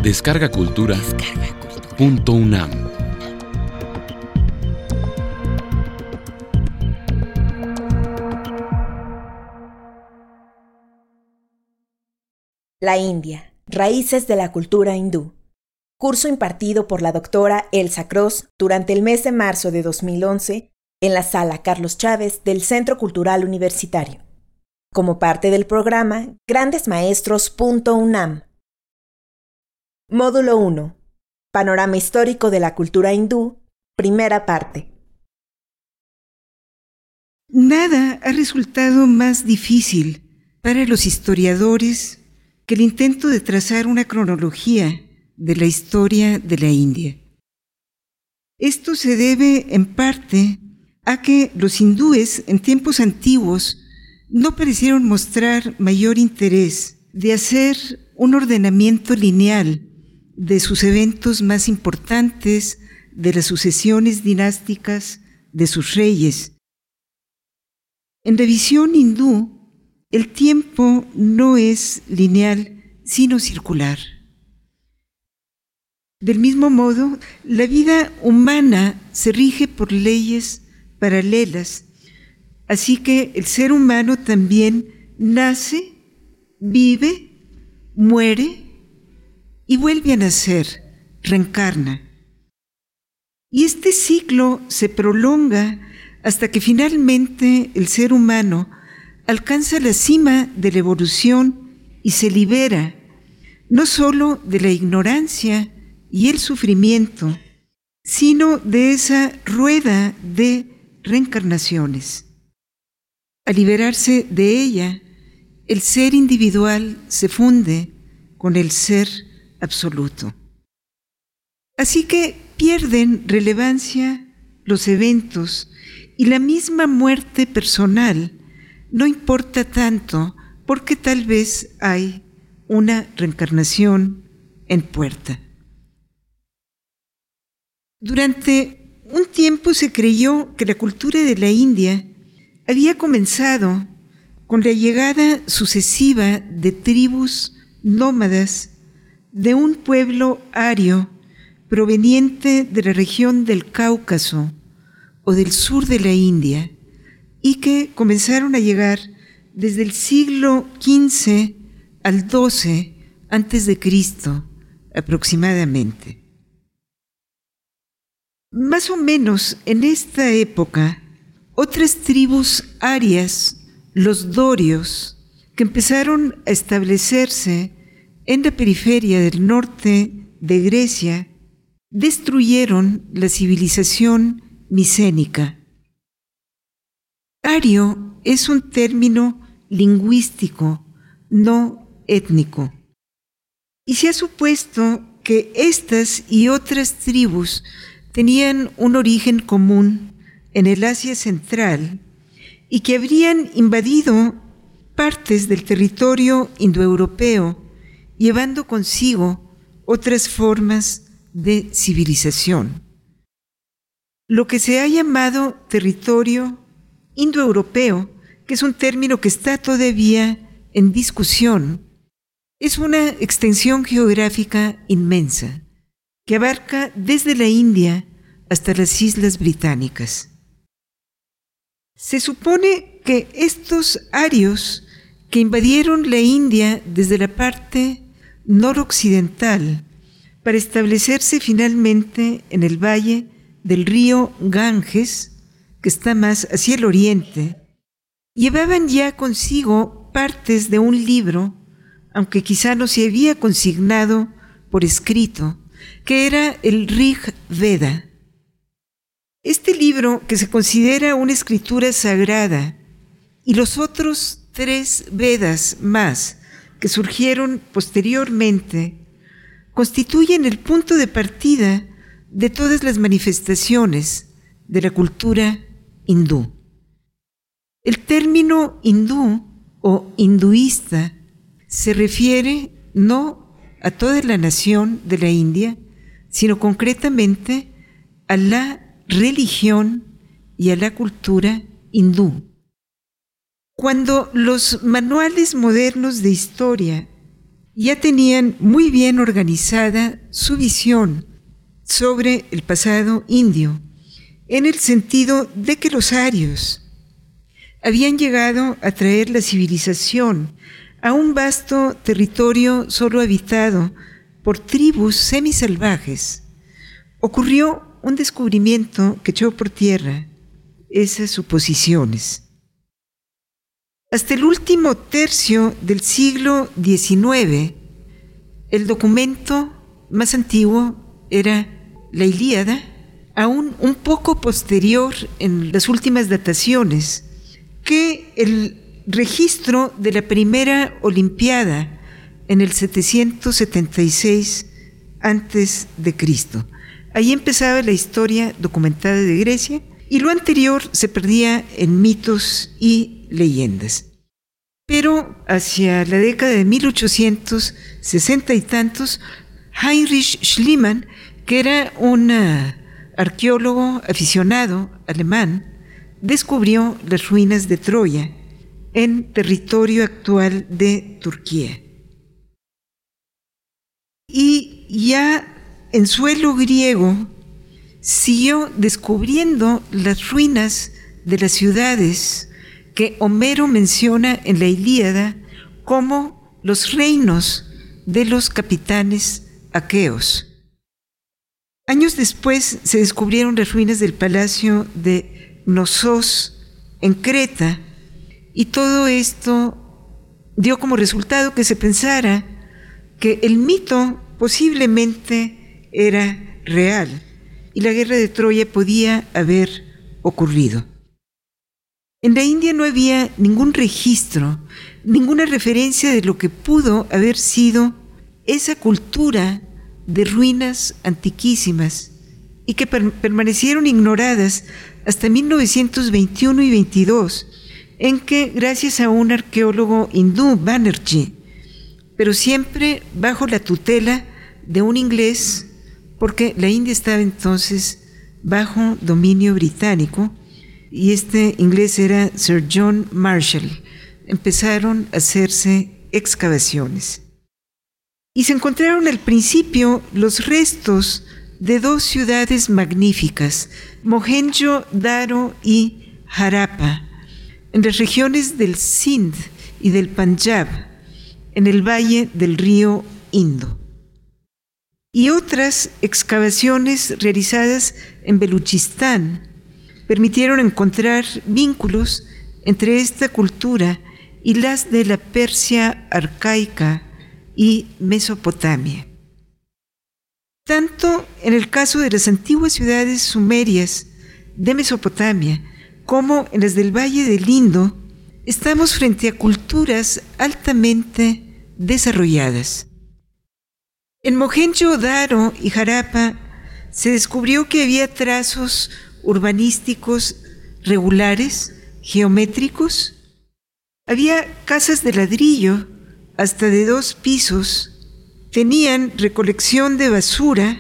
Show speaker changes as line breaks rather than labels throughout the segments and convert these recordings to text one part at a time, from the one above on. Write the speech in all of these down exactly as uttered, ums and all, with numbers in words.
Descarga Cultura. Punto UNAM.
La India, raíces de la cultura hindú. Curso impartido por la doctora Elsa Cross durante el mes de marzo de dos mil once en la Sala Carlos Chávez del Centro Cultural Universitario. Como parte del programa Grandes Maestros. Punto UNAM. Módulo uno. Panorama histórico de la cultura hindú. Primera parte.
Nada ha resultado más difícil para los historiadores que el intento de trazar una cronología de la historia de la India. Esto se debe en parte a que los hindúes en tiempos antiguos no parecieron mostrar mayor interés de hacer un ordenamiento lineal de sus eventos más importantes, de las sucesiones dinásticas de sus reyes. En la visión hindú, el tiempo no es lineal, sino circular. Del mismo modo, la vida humana se rige por leyes paralelas, así que el ser humano también nace, vive, muere y vuelve a nacer, reencarna. Y este ciclo se prolonga hasta que finalmente el ser humano alcanza la cima de la evolución y se libera no solo de la ignorancia y el sufrimiento, sino de esa rueda de reencarnaciones. Al liberarse de ella, el ser individual se funde con el ser absoluto. Así que pierden relevancia los eventos y la misma muerte personal no importa tanto porque tal vez hay una reencarnación en puerta. Durante un tiempo se creyó que la cultura de la India había comenzado con la llegada sucesiva de tribus nómadas de un pueblo ario proveniente de la región del Cáucaso o del sur de la India y que comenzaron a llegar desde el siglo quince al doce antes de Cristo aproximadamente. Más o menos en esta época, otras tribus arias, los dorios, que empezaron a establecerse en la periferia del norte de Grecia, destruyeron la civilización micénica. Ario es un término lingüístico, no étnico. Y se ha supuesto que estas y otras tribus tenían un origen común en el Asia Central y que habrían invadido partes del territorio indoeuropeo, llevando consigo otras formas de civilización. Lo que se ha llamado territorio indoeuropeo, que es un término que está todavía en discusión, es una extensión geográfica inmensa que abarca desde la India hasta las Islas Británicas. Se supone que estos arios que invadieron la India desde la parte noroccidental para establecerse finalmente en el valle del río Ganges, que está más hacia el oriente, llevaban ya consigo partes de un libro, aunque quizá no se había consignado por escrito, que era el Rig Veda. Este libro, que se considera una escritura sagrada, y los otros tres Vedas más que surgieron posteriormente, constituyen el punto de partida de todas las manifestaciones de la cultura hindú. El término hindú o hinduista se refiere no a toda la nación de la India, sino concretamente a la religión y a la cultura hindú. Cuando los manuales modernos de historia ya tenían muy bien organizada su visión sobre el pasado indio, en el sentido de que los arios habían llegado a traer la civilización a un vasto territorio solo habitado por tribus semisalvajes. Ocurrió un descubrimiento que echó por tierra esas suposiciones. Hasta el último tercio del siglo diecinueve, el documento más antiguo era la Ilíada, aún un poco posterior en las últimas dataciones, que el registro de la primera Olimpiada en el setecientos setenta y seis antes de Cristo. Ahí empezaba la historia documentada de Grecia y lo anterior se perdía en mitos y leyendas. Pero hacia la década de mil ochocientos sesenta y tantos, Heinrich Schliemann, que era un arqueólogo aficionado alemán, descubrió las ruinas de Troya en territorio actual de Turquía. Y ya en suelo griego siguió descubriendo las ruinas de las ciudades que Homero menciona en la Ilíada como los reinos de los capitanes aqueos. Años después se descubrieron las ruinas del palacio de Knossos en Creta, y todo esto dio como resultado que se pensara que el mito posiblemente era real y la guerra de Troya podía haber ocurrido. En la India no había ningún registro, ninguna referencia de lo que pudo haber sido esa cultura de ruinas antiquísimas y que per- permanecieron ignoradas hasta mil novecientos veintiuno y veintidós, en que, gracias a un arqueólogo hindú, Banerjee, pero siempre bajo la tutela de un inglés, porque la India estaba entonces bajo dominio británico, y este inglés era Sir John Marshall, empezaron a hacerse excavaciones. Y se encontraron al principio los restos de dos ciudades magníficas, Mohenjo-Daro y Harappa, en las regiones del Sindh y del Panjab, en el valle del río Indo. Y otras excavaciones realizadas en Beluchistán permitieron encontrar vínculos entre esta cultura y las de la Persia arcaica y Mesopotamia. Tanto en el caso de las antiguas ciudades sumerias de Mesopotamia como en las del Valle del Indo, estamos frente a culturas altamente desarrolladas. En Mohenjo-Daro y Harappa se descubrió que había trazos urbanísticos regulares, geométricos. Había casas de ladrillo hasta de dos pisos, tenían recolección de basura,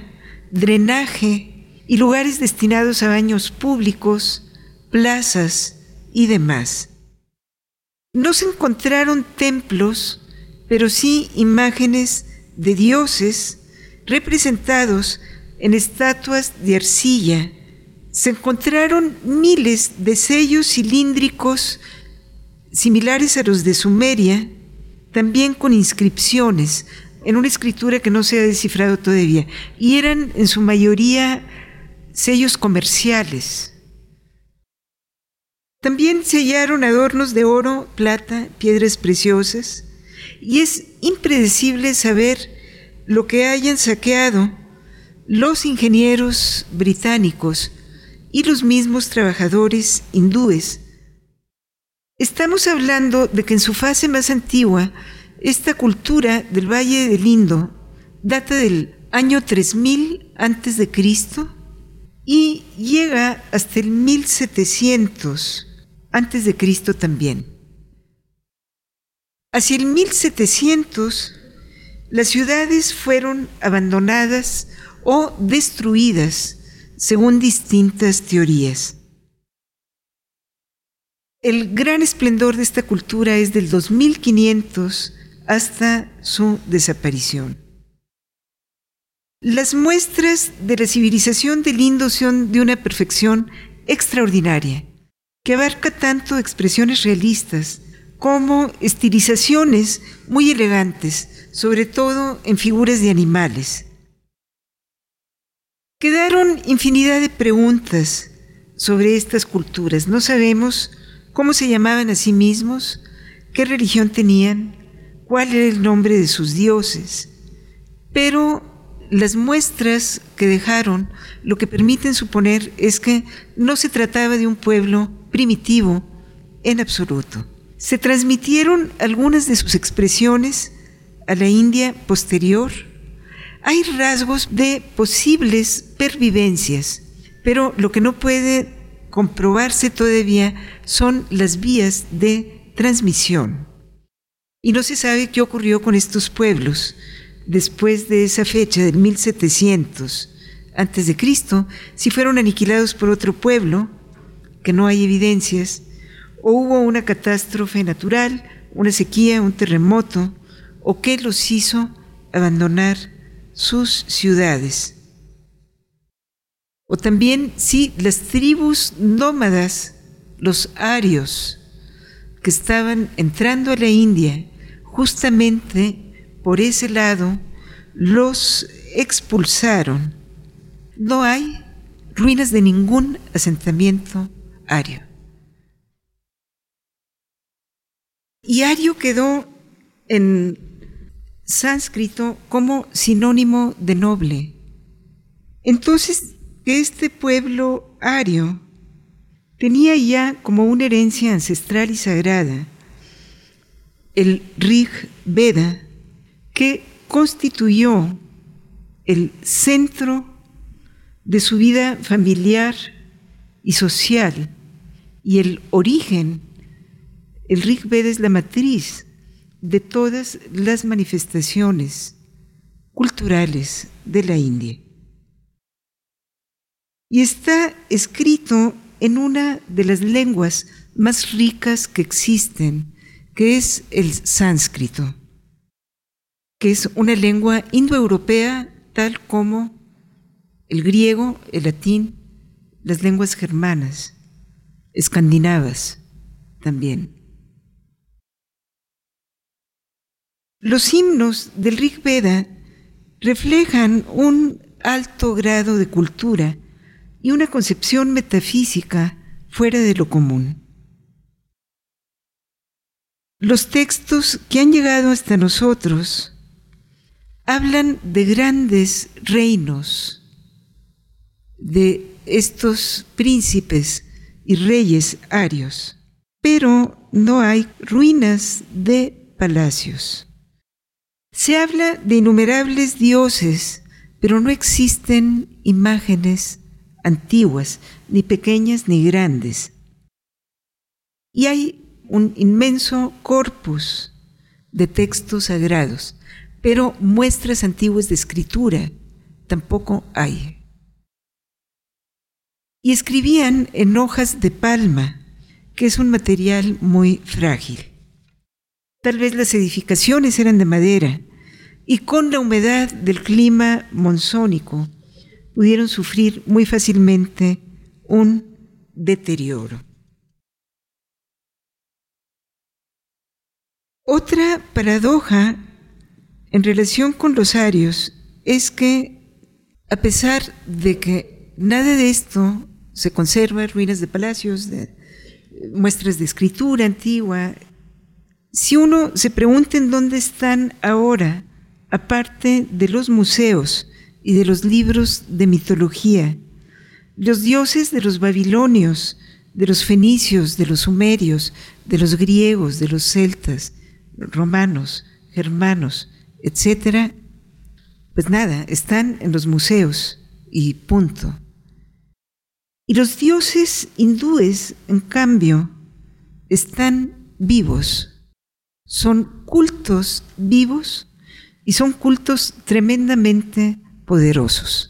drenaje y lugares destinados a baños públicos, plazas y demás. No se encontraron templos, pero sí imágenes de dioses representados en estatuas de arcilla. Se encontraron miles de sellos cilíndricos similares a los de Sumeria, también con inscripciones en una escritura que no se ha descifrado todavía, y eran en su mayoría sellos comerciales. También se hallaron adornos de oro, plata, piedras preciosas, y es impredecible saber lo que hayan saqueado los ingenieros británicos y los mismos trabajadores hindúes. Estamos hablando de que en su fase más antigua, esta cultura del Valle del Indo data del año tres mil antes de Cristo y llega hasta el mil setecientos antes de Cristo también. Hacia el mil setecientos, las ciudades fueron abandonadas o destruidas según distintas teorías. El gran esplendor de esta cultura es del dos mil quinientos hasta su desaparición. Las muestras de la civilización del Indo son de una perfección extraordinaria, que abarca tanto expresiones realistas como estilizaciones muy elegantes, sobre todo en figuras de animales. Quedaron infinidad de preguntas sobre estas culturas. No sabemos cómo se llamaban a sí mismos, qué religión tenían, cuál era el nombre de sus dioses, pero las muestras que dejaron lo que permiten suponer es que no se trataba de un pueblo primitivo en absoluto. Se transmitieron algunas de sus expresiones a la India posterior. Hay rasgos de posibles pervivencias, pero lo que no puede comprobarse todavía son las vías de transmisión. Y no se sabe qué ocurrió con estos pueblos después de esa fecha del mil setecientos antes de Cristo, si fueron aniquilados por otro pueblo, que no hay evidencias, o hubo una catástrofe natural, una sequía, un terremoto, o qué los hizo abandonar sus ciudades. O también si las tribus nómadas, los arios, que estaban entrando a la India, justamente por ese lado, los expulsaron. No hay ruinas de ningún asentamiento ario. Y ario quedó en sánscrito como sinónimo de noble. Entonces, este pueblo ario tenía ya como una herencia ancestral y sagrada el Rig Veda, que constituyó el centro de su vida familiar y social y el origen. El Rig Veda es la matriz de todas las manifestaciones culturales de la India. Y está escrito en una de las lenguas más ricas que existen, que es el sánscrito, que es una lengua indoeuropea tal como el griego, el latín, las lenguas germanas, escandinavas también. Los himnos del Rig Veda reflejan un alto grado de cultura y una concepción metafísica fuera de lo común. Los textos que han llegado hasta nosotros hablan de grandes reinos, de estos príncipes y reyes arios, pero no hay ruinas de palacios. Se habla de innumerables dioses, pero no existen imágenes antiguas, ni pequeñas ni grandes. Y hay un inmenso corpus de textos sagrados, pero muestras antiguas de escritura tampoco hay. Y escribían en hojas de palma, que es un material muy frágil. Tal vez las edificaciones eran de madera, y con la humedad del clima monzónico pudieron sufrir muy fácilmente un deterioro. Otra paradoja en relación con los arios es que, a pesar de que nada de esto se conserva, ruinas de palacios, de, muestras de escritura antigua, si uno se pregunta en dónde están ahora, aparte de los museos y de los libros de mitología, los dioses de los babilonios, de los fenicios, de los sumerios, de los griegos, de los celtas, romanos, germanos, etcétera, pues nada, están en los museos y punto. Y los dioses hindúes, en cambio, están vivos, son cultos vivos y son cultos tremendamente poderosos.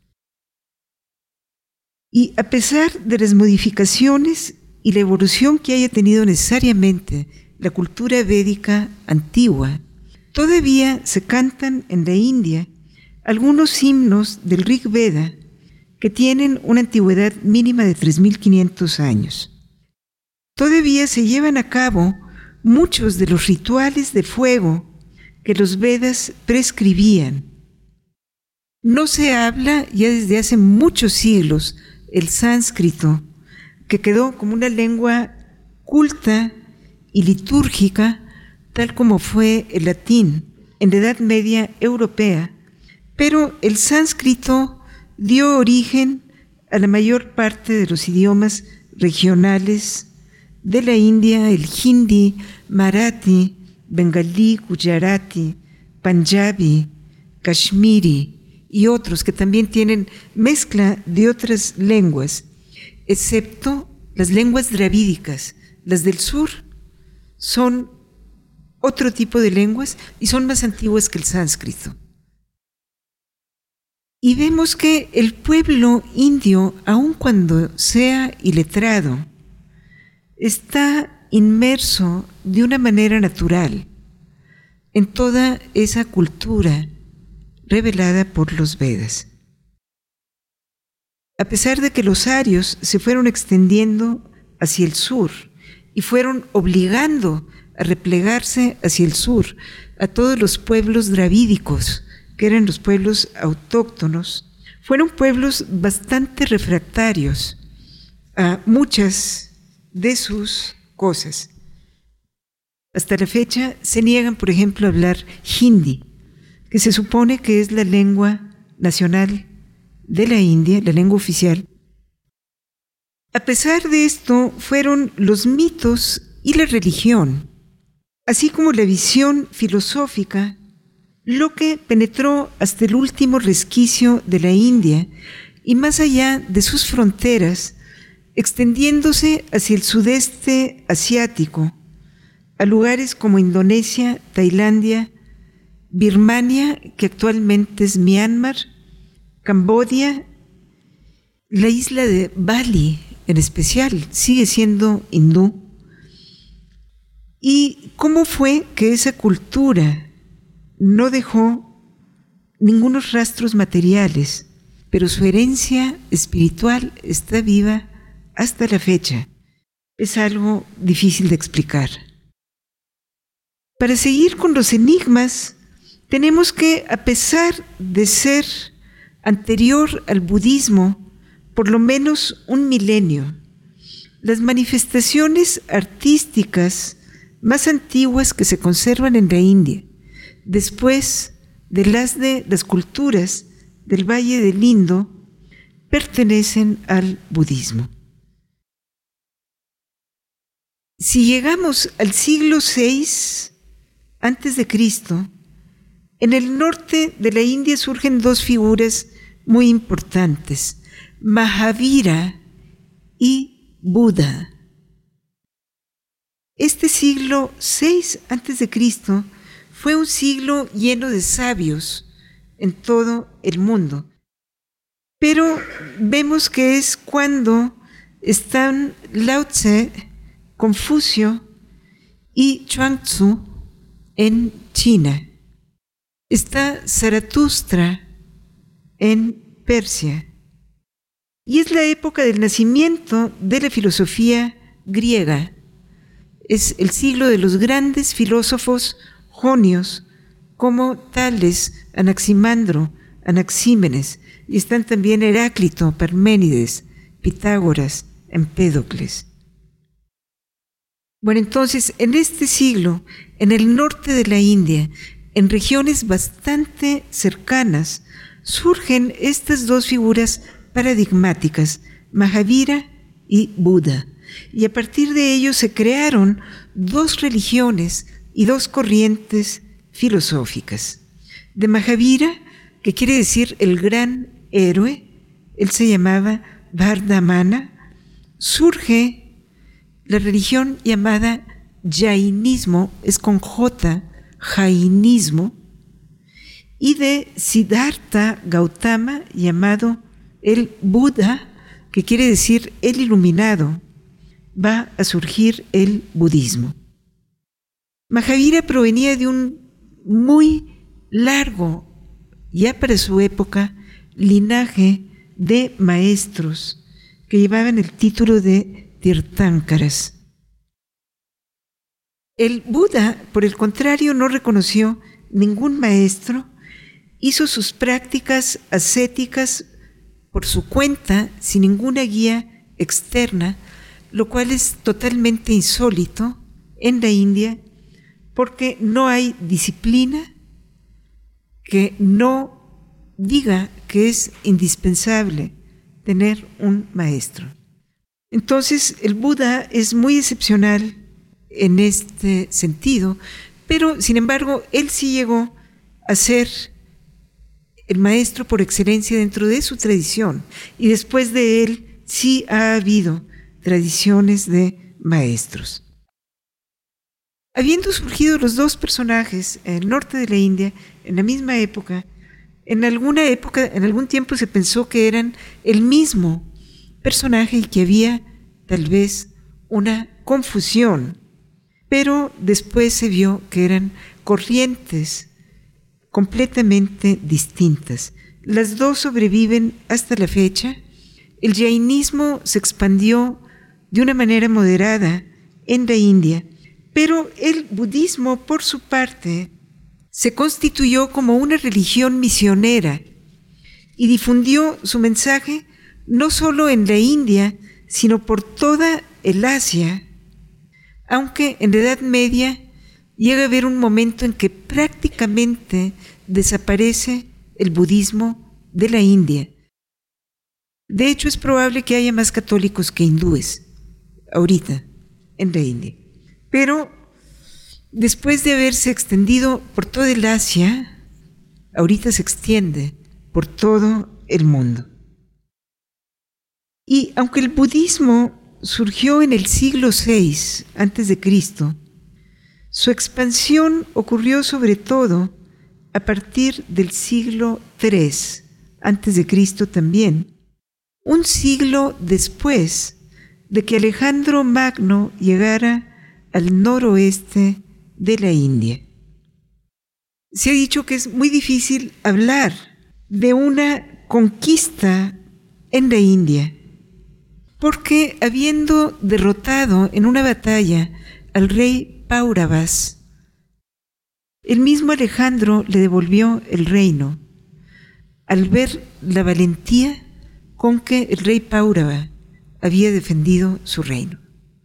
Y a pesar de las modificaciones y la evolución que haya tenido necesariamente la cultura védica antigua, todavía se cantan en la India algunos himnos del Rig Veda que tienen una antigüedad mínima de tres mil quinientos años. Todavía se llevan a cabo muchos de los rituales de fuego que los Vedas prescribían. No se habla ya desde hace muchos siglos el sánscrito, que quedó como una lengua culta y litúrgica, tal como fue el latín en la Edad Media europea, pero el sánscrito dio origen a la mayor parte de los idiomas regionales de la India, el hindi, marathi, bengalí, gujarati, panjabi, kashmiri y otros que también tienen mezcla de otras lenguas, excepto las lenguas dravídicas. Las del sur son otro tipo de lenguas y son más antiguas que el sánscrito. Y vemos que el pueblo indio, aun cuando sea iletrado, está inmerso de una manera natural en toda esa cultura revelada por los Vedas. A pesar de que los arios se fueron extendiendo hacia el sur y fueron obligando a replegarse hacia el sur a todos los pueblos dravídicos, que eran los pueblos autóctonos, fueron pueblos bastante refractarios a muchas de sus cosas. Hasta la fecha se niegan, por ejemplo, a hablar hindi, que se supone que es la lengua nacional de la India, la lengua oficial. A pesar de esto, fueron los mitos y la religión, así como la visión filosófica, lo que penetró hasta el último resquicio de la India y más allá de sus fronteras, extendiéndose hacia el sudeste asiático, a lugares como Indonesia, Tailandia, Birmania, que actualmente es Myanmar, Camboya, la isla de Bali en especial, sigue siendo hindú. ¿Y cómo fue que esa cultura no dejó ningunos rastros materiales, pero su herencia espiritual está viva hasta la fecha? Es algo difícil de explicar. Para seguir con los enigmas, tenemos que, a pesar de ser anterior al budismo, por lo menos un milenio, las manifestaciones artísticas más antiguas que se conservan en la India, después de las de las culturas del Valle del Indo, pertenecen al budismo. Si llegamos al siglo seis antes de Cristo, en el norte de la India surgen dos figuras muy importantes, Mahavira y Buda. Este siglo seis antes de Cristo fue un siglo lleno de sabios en todo el mundo, pero vemos que es cuando están Lao Tse, Confucio y Chuang-Tzu en China. Está Zaratustra en Persia. Y es la época del nacimiento de la filosofía griega. Es el siglo de los grandes filósofos jonios como Tales, Anaximandro, Anaxímenes, y están también Heráclito, Parménides, Pitágoras, Empédocles. Bueno, entonces, en este siglo, en el norte de la India, en regiones bastante cercanas, surgen estas dos figuras paradigmáticas, Mahavira y Buda. Y a partir de ello se crearon dos religiones y dos corrientes filosóficas. De Mahavira, que quiere decir el gran héroe, él se llamaba Vardhamana, surge la religión llamada Jainismo, es con J, Jainismo, y de Siddhartha Gautama, llamado el Buda, que quiere decir el iluminado, va a surgir el budismo. Mahavira provenía de un muy largo, ya para su época, linaje de maestros que llevaban el título de Tirthankaras. El Buda, por el contrario, no reconoció ningún maestro, hizo sus prácticas ascéticas por su cuenta, sin ninguna guía externa, lo cual es totalmente insólito en la India, porque no hay disciplina que no diga que es indispensable tener un maestro. Entonces, el Buda es muy excepcional en este sentido, pero sin embargo, él sí llegó a ser el maestro por excelencia dentro de su tradición, y después de él sí ha habido tradiciones de maestros. Habiendo surgido los dos personajes en el norte de la India en la misma época, en alguna época, en algún tiempo se pensó que eran el mismo personaje y que había tal vez una confusión, pero después se vio que eran corrientes completamente distintas. Las dos sobreviven hasta la fecha. El jainismo se expandió de una manera moderada en la India, pero el budismo, por su parte, se constituyó como una religión misionera y difundió su mensaje no solo en la India, sino por toda el Asia, aunque en la Edad Media llega a haber un momento en que prácticamente desaparece el budismo de la India. De hecho, es probable que haya más católicos que hindúes ahorita en la India. Pero después de haberse extendido por toda el Asia, ahorita se extiende por todo el mundo. Y aunque el budismo surgió en el siglo seis antes de Cristo, su expansión ocurrió sobre todo a partir del siglo tres antes de Cristo también, un siglo después de que Alejandro Magno llegara al noroeste de la India. Se ha dicho que es muy difícil hablar de una conquista en la India, porque habiendo derrotado en una batalla al rey Pauravas, el mismo Alejandro le devolvió el reino al ver la valentía con que el rey Paurava había defendido su reino.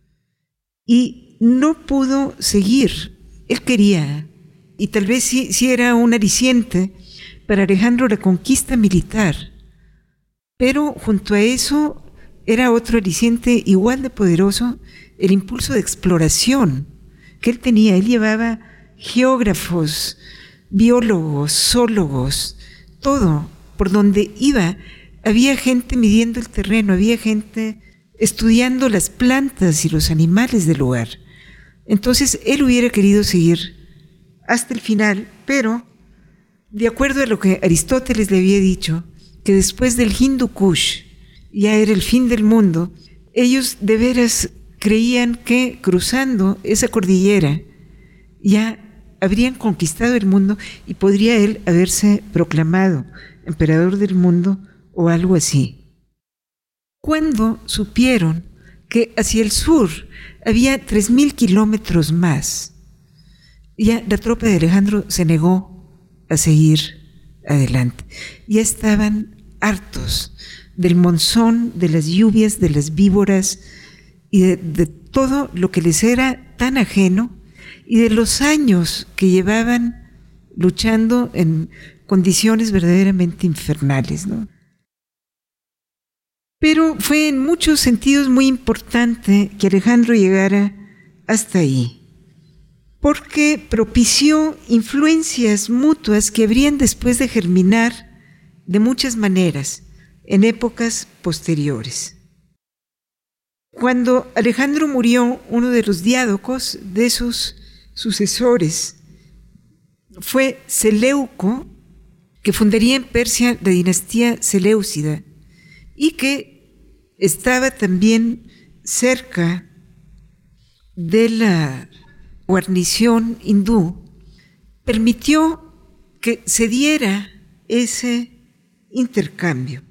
Y no pudo seguir. Él quería, y tal vez sí, sí era un aliciente para Alejandro la conquista militar, pero junto a eso era otro aliciente igual de poderoso, el impulso de exploración que él tenía. Él llevaba geógrafos, biólogos, zoólogos, todo. Por donde iba, había gente midiendo el terreno, había gente estudiando las plantas y los animales del lugar. Entonces, él hubiera querido seguir hasta el final, pero de acuerdo a lo que Aristóteles le había dicho, que después del Hindu Kush ya era el fin del mundo, ellos de veras creían que cruzando esa cordillera ya habrían conquistado el mundo y podría él haberse proclamado emperador del mundo o algo así. Cuando supieron que hacia el sur había tres mil kilómetros más, ya la tropa de Alejandro se negó a seguir adelante. Ya estaban hartos del monzón, de las lluvias, de las víboras y de, de todo lo que les era tan ajeno y de los años que llevaban luchando en condiciones verdaderamente infernales, ¿no? Pero fue en muchos sentidos muy importante que Alejandro llegara hasta ahí, porque propició influencias mutuas que habrían después de germinar de muchas maneras en épocas posteriores. Cuando Alejandro murió, uno de los diádocos de sus sucesores fue Seleuco, que fundaría en Persia la dinastía Seleucida y que estaba también cerca de la guarnición hindú. permitió que se diera ese intercambio.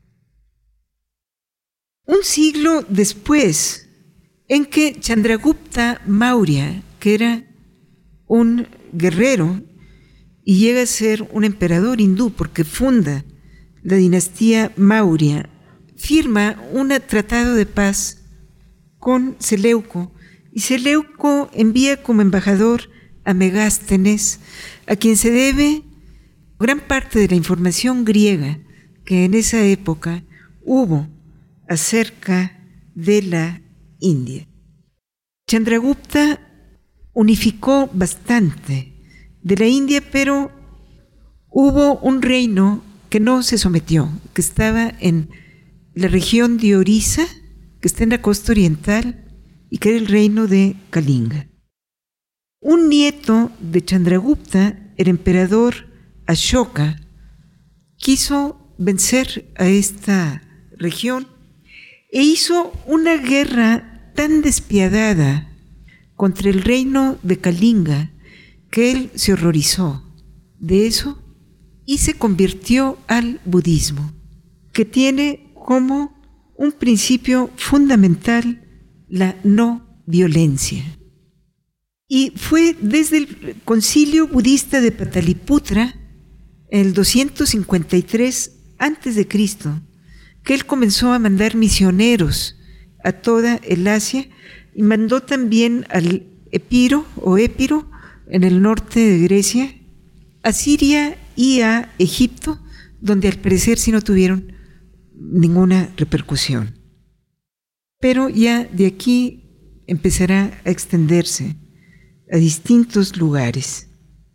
Un siglo después, en que Chandragupta Maurya, que era un guerrero y llega a ser un emperador hindú porque funda la dinastía Maurya, firma un tratado de paz con Seleuco, y Seleuco envía como embajador a Megástenes, a quien se debe gran parte de la información griega que en esa época hubo acerca de la India. Chandragupta unificó bastante de la India, pero hubo un reino que no se sometió, que estaba en la región de Orissa, que está en la costa oriental, y que era el reino de Kalinga. Un nieto de Chandragupta, el emperador Ashoka, quiso vencer a esta región e hizo una guerra tan despiadada contra el reino de Kalinga que él se horrorizó de eso y se convirtió al budismo, que tiene como un principio fundamental la no violencia. Y fue desde el concilio budista de Pataliputra, en el doscientos cincuenta y tres antes de Cristo, que él comenzó a mandar misioneros a toda el Asia y mandó también al Epiro o Épiro en el norte de Grecia, a Siria y a Egipto, donde al parecer sí no tuvieron ninguna repercusión. Pero ya de aquí empezará a extenderse a distintos lugares.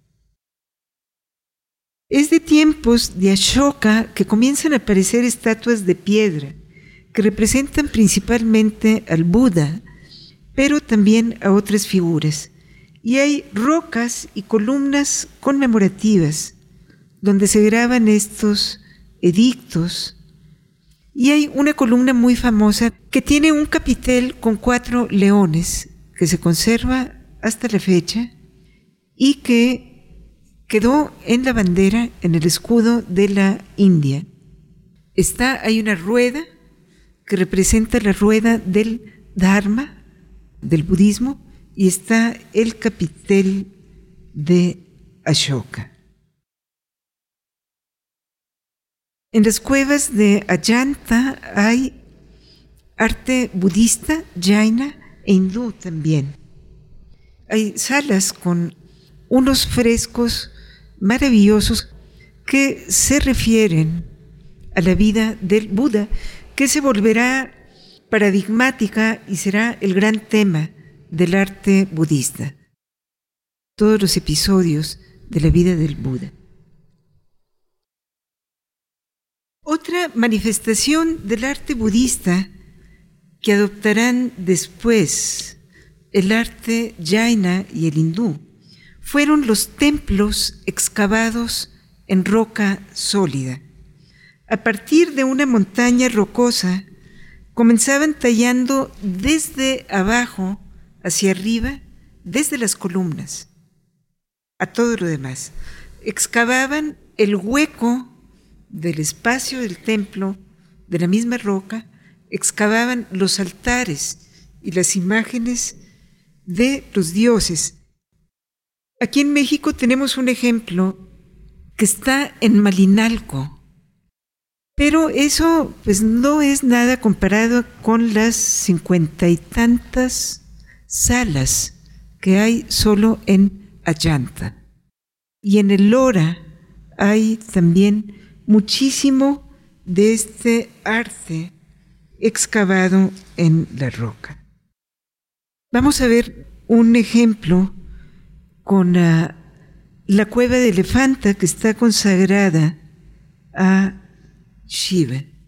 Es de tiempos de Ashoka que comienzan a aparecer estatuas de piedra que representan principalmente al Buda, pero también a otras figuras. Y hay rocas y columnas conmemorativas donde se graban estos edictos. Y hay una columna muy famosa que tiene un capitel con cuatro leones que se conserva hasta la fecha y que quedó en la bandera, en el escudo de la India. Está, hay una rueda que representa la rueda del Dharma, del budismo, y está el capitel de Ashoka. En las cuevas de Ajanta hay arte budista, jaina e hindú también. Hay salas con unos frescos maravillosos que se refieren a la vida del Buda, que se volverá paradigmática y será el gran tema del arte budista. Todos los episodios de la vida del Buda. Otra manifestación del arte budista que adoptarán después el arte jaina y el hindú fueron los templos excavados en roca sólida. A partir de una montaña rocosa, comenzaban tallando desde abajo hacia arriba, desde las columnas, a todo lo demás. Excavaban el hueco del espacio del templo, de la misma roca, excavaban los altares y las imágenes de los dioses. Aquí en México tenemos un ejemplo que está en Malinalco, pero eso pues no es nada comparado con las cincuenta y tantas salas que hay solo en Ajanta. Y en el Lora hay también muchísimo de este arte excavado en la roca. Vamos a ver un ejemplo con la, la cueva de Elefanta, que está consagrada a Shiva.